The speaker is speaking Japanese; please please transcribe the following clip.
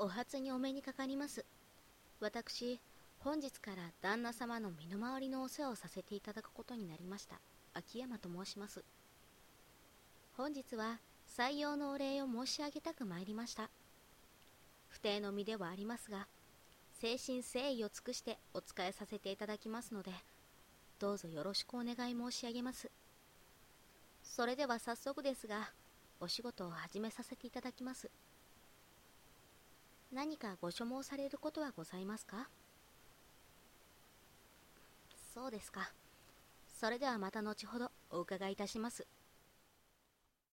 お初にお目にかかります。私、本日から旦那様の身の回りのお世話をさせていただくことになりました秋山と申します。本日は採用のお礼を申し上げたく参りました。不定の身ではありますが、誠心誠意を尽くしてお仕えさせていただきますので、どうぞよろしくお願い申し上げます。それでは早速ですが、お仕事を始めさせていただきます。何かご所望されることはございますか？そうですか。それではまた後ほどお伺いいたします。